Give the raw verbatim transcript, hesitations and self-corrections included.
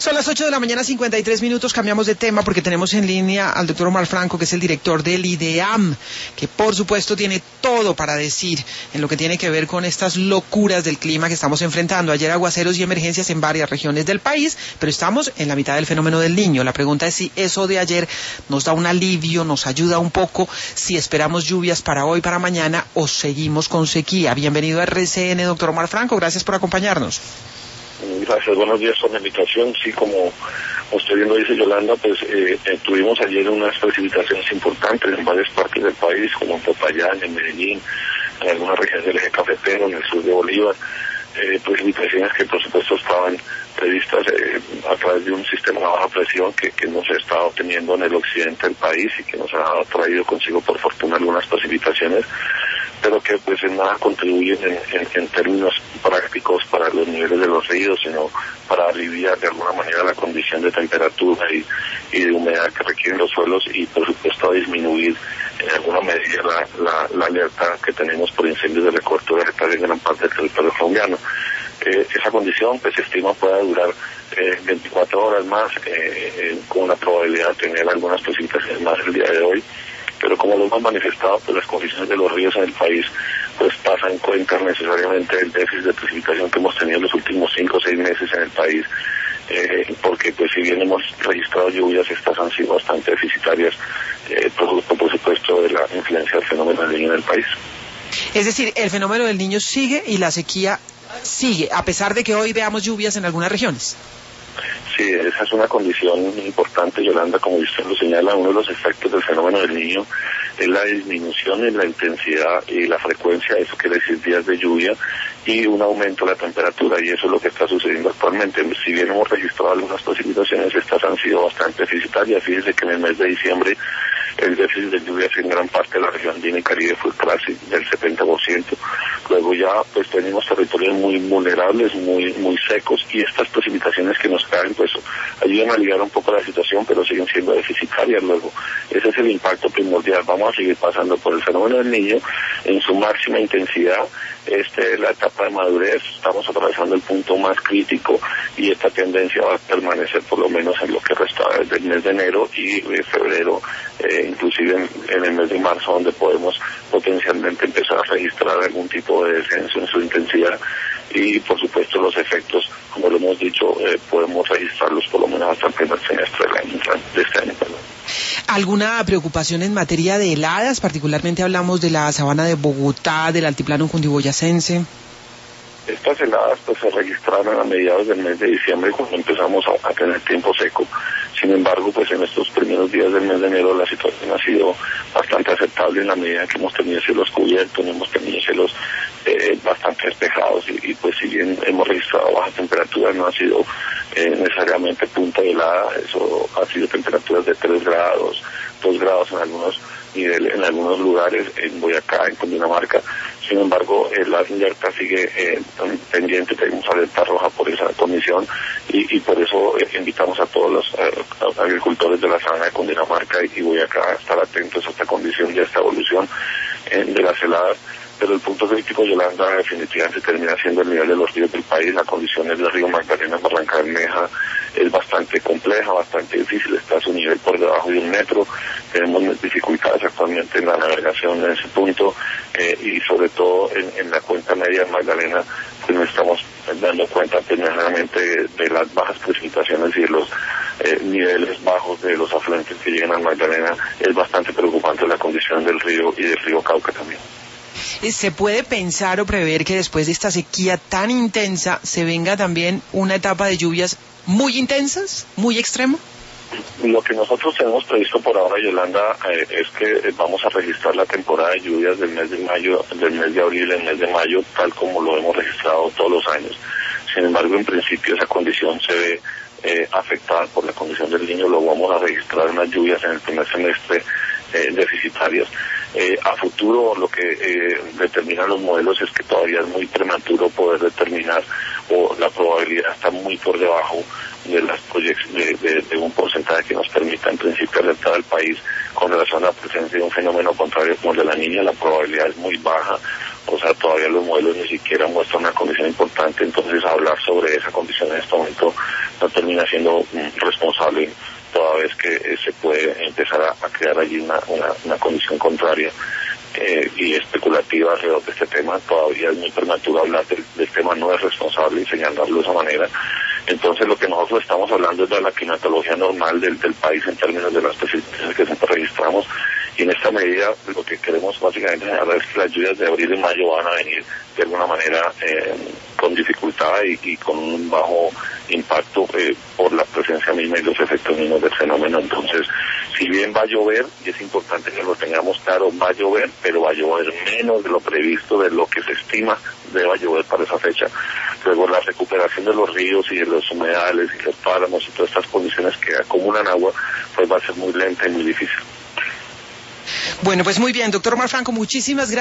Son las ocho de la mañana, cincuenta y tres minutos. Cambiamos de tema porque tenemos en línea al doctor Omar Franco, que es el director del IDEAM, que por supuesto tiene todo para decir en lo que tiene que ver con estas locuras del clima que estamos enfrentando. Ayer aguaceros y emergencias en varias regiones del país, pero estamos en la mitad del fenómeno del Niño. La pregunta es si eso de ayer nos da un alivio, nos ayuda un poco, si esperamos lluvias para hoy, para mañana, o seguimos con sequía. Bienvenido a R C N, doctor Omar Franco. Gracias por acompañarnos. Gracias, buenos días por la invitación. Sí, como usted bien lo dice, Yolanda, pues eh, eh, tuvimos ayer unas precipitaciones importantes en varias partes del país, como en Popayán, en Medellín, en algunas regiones del eje cafetero, en el sur de Bolívar, eh, precipitaciones que por supuesto estaban previstas eh, a través de un sistema de baja presión que, que nos ha estado teniendo en el occidente del país y que nos ha traído consigo por fortuna algunas precipitaciones, pero que pues en nada contribuyen en, en, en términos prácticos para los niveles de los ríos, sino para aliviar de alguna manera la condición de temperatura y, y de humedad que requieren los suelos y por supuesto a disminuir en alguna medida la, la, la alerta que tenemos por incendios de recobertura vegetal en gran parte del territorio colombiano. Eh, esa condición pues se estima pueda durar eh, veinticuatro horas más, eh, eh, con una probabilidad de tener algunas precipitaciones más el día de hoy. Pero como lo hemos manifestado, pues las condiciones de los ríos en el país pues pasan en cuenta necesariamente el déficit de precipitación que hemos tenido en los últimos cinco o seis meses en el país, eh, porque pues si bien hemos registrado lluvias, estas han sido bastante deficitarias, eh, producto por supuesto de la influencia del fenómeno del Niño en el país. Es decir, el fenómeno del Niño sigue y la sequía sigue, a pesar de que hoy veamos lluvias en algunas regiones. Sí, esa es una condición importante, Yolanda, como usted lo señala. Uno de los efectos del fenómeno del Niño es la disminución en la intensidad y la frecuencia, eso quiere decir días de lluvia, y un aumento de la temperatura, y eso es lo que está sucediendo actualmente. Si bien hemos registrado algunas precipitaciones, estas han sido bastante deficitarias. Fíjese que en el mes de diciembre el déficit de lluvias en gran parte de la región andina y Caribe fue casi del setenta por ciento. Luego ya pues tenemos territorios muy vulnerables, muy muy secos, y estas precipitaciones que nos caen pues ayudan a aliviar un poco la situación, pero siguen siendo deficitarias. Luego ese es el impacto primordial. Vamos a seguir pasando por el fenómeno del Niño en su máxima intensidad. Este es la etapa de madurez, estamos atravesando el punto más crítico y esta tendencia va a permanecer por lo menos en lo que resta desde el mes de enero y de febrero, eh, inclusive en, en el mes de marzo, donde podemos potencialmente empezar a registrar algún tipo de descenso en su intensidad, y por supuesto los efectos, como lo hemos dicho, eh, podemos registrarlos por lo menos hasta el primer semestre del año, de este año. Perdón. ¿Alguna preocupación en materia de heladas? Particularmente hablamos de la sabana de Bogotá, del altiplano cundiboyacense. Estas heladas pues se registraron a mediados del mes de diciembre, cuando empezamos a, a tener tiempo seco. Sin embargo, pues en estos primeros días del mes de enero la situación ha sido bastante aceptable en la medida que hemos tenido cielos cubiertos, hemos tenido cielos eh, bastante despejados, y, y pues si bien hemos registrado bajas temperaturas, no ha sido eh, necesariamente punta de helada. Eso ha sido temperaturas de tres grados, dos grados en algunos niveles, en algunos lugares, en Boyacá, en Cundinamarca. Sin embargo, eh, la alerta sigue eh, pendiente, tenemos alerta roja por esa condición, y, y por eso eh, invitamos a todos los eh, agricultores de la sabana de Cundinamarca y, y Boyacá a estar atentos a esta condición y a esta evolución eh, de las heladas. Pero el punto crítico, Yolanda, definitivamente termina siendo el nivel de los ríos del país. La condición del río Magdalena, Barranca Bermeja, es bastante compleja, bastante difícil, está a su nivel por debajo de un metro. Tenemos dificultades actualmente en la navegación en ese punto, eh, y sobre todo en, en la cuenca media de Magdalena, pues nos estamos dando cuenta primeramente de, de las bajas precipitaciones y de los eh, niveles bajos de los afluentes que llegan a Magdalena. Es bastante preocupante la condición del río y del río Cauca también. ¿Se puede pensar o prever que después de esta sequía tan intensa se venga también una etapa de lluvias muy intensas, muy extrema? Lo que nosotros tenemos previsto por ahora, Yolanda, eh, es que vamos a registrar la temporada de lluvias del mes de mayo, del mes de abril, el mes de mayo, tal como lo hemos registrado todos los años. Sin embargo, en principio esa condición se ve eh, afectada por la condición del Niño. Lo vamos a registrar unas lluvias en el primer semestre eh, deficitarias. Eh, a futuro lo que eh, determinan los modelos es que todavía es muy prematuro poder determinar, o la probabilidad está muy por debajo de las proyecciones de, de, de un porcentaje que nos permita en principio alertar al país con relación a la presencia de un fenómeno contrario como el de la Niña. La probabilidad es muy baja, o sea, todavía los modelos ni siquiera muestran una condición importante, entonces hablar sobre esa condición en este momento no termina siendo mm, responsable, toda vez que eh, se puede empezar a, a crear allí una, una, una condición contraria eh, y especulativa alrededor de este tema. Todavía es muy prematuro hablar del, del tema, no es responsable y señalarlo de esa manera. Entonces lo que nosotros estamos hablando es de la climatología normal del, del país en términos de las precipitaciones que siempre registramos, y en esta medida lo que queremos básicamente señalar es que las lluvias de abril y mayo van a venir de alguna manera eh, con dificultad y, y con un bajo impacto eh, por la presencia misma y los efectos mismos del fenómeno. Entonces, si bien va a llover, y es importante que lo tengamos claro, va a llover, pero va a llover menos de lo previsto, de lo que se estima deba llover para esa fecha. Luego la recuperación de los ríos y de los humedales y los páramos y todas estas condiciones que acumulan agua, pues va a ser muy lenta y muy difícil. Bueno, pues muy bien, doctor Omar Franco, muchísimas gracias.